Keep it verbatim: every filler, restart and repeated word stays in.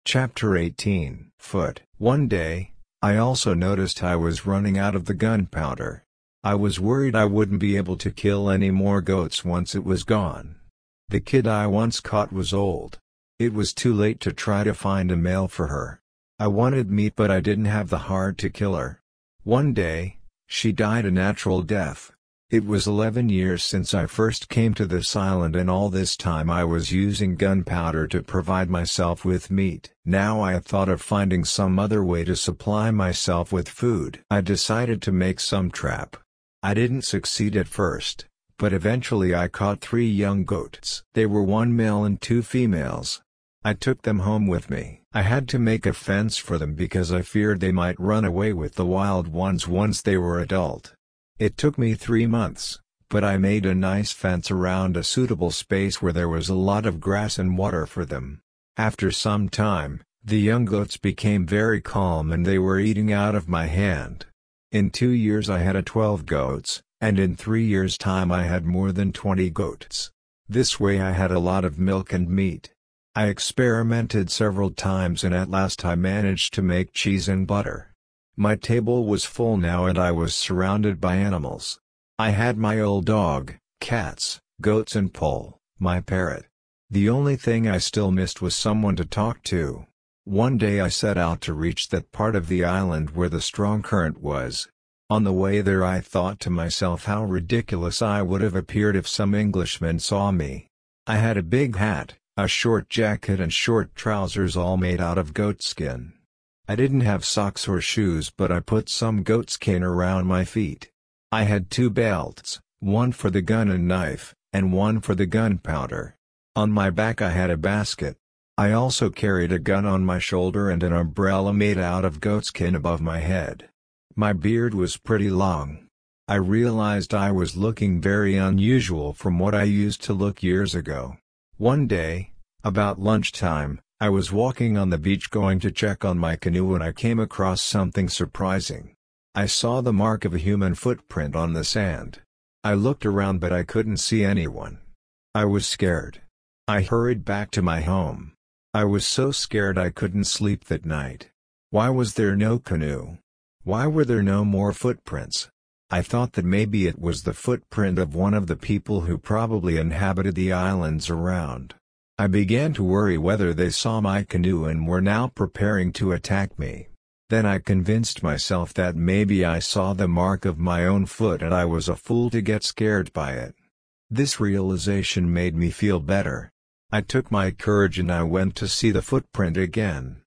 Chapter eighteen. Foot. One day, I also noticed I was running out of the gunpowder. I was worried I wouldn't be able to kill any more goats once it was gone. The kid I once caught was old. It was too late to try to find a male for her. I wanted meat, but I didn't have the heart to kill her. One day, she died a natural death. It was eleven years since I first came to this island, and all this time I was using gunpowder to provide myself with meat. Now I had thought of finding some other way to supply myself with food. I decided to make some trap. I didn't succeed at first, but eventually I caught three young goats. They were one male and two females. I took them home with me. I had to make a fence for them because I feared they might run away with the wild ones once they were adult. It took me three months, but I made a nice fence around a suitable space where there was a lot of grass and water for them. After some time, the young goats became very calm and they were eating out of my hand. In two years I had a twelve goats, and in three years' time I had more than twenty goats. This way I had a lot of milk and meat. I experimented several times and at last I managed to make cheese and butter. My table was full now and I was surrounded by animals. I had my old dog, cats, goats and Pole, my parrot. The only thing I still missed was someone to talk to. One day I set out to reach that part of the island where the strong current was. On the way there I thought to myself how ridiculous I would have appeared if some Englishmen saw me. I had a big hat, a short jacket and short trousers all made out of goatskin. I didn't have socks or shoes, but I put some goatskin around my feet. I had two belts, one for the gun and knife, and one for the gunpowder. On my back I had a basket. I also carried a gun on my shoulder and an umbrella made out of goatskin above my head. My beard was pretty long. I realized I was looking very unusual from what I used to look years ago. One day, about lunchtime, I was walking on the beach going to check on my canoe when I came across something surprising. I saw the mark of a human footprint on the sand. I looked around but I couldn't see anyone. I was scared. I hurried back to my home. I was so scared I couldn't sleep that night. Why was there no canoe? Why were there no more footprints? I thought that maybe it was the footprint of one of the people who probably inhabited the islands around. I began to worry whether they saw my canoe and were now preparing to attack me. Then I convinced myself that maybe I saw the mark of my own foot and I was a fool to get scared by it. This realization made me feel better. I took my courage and I went to see the footprint again.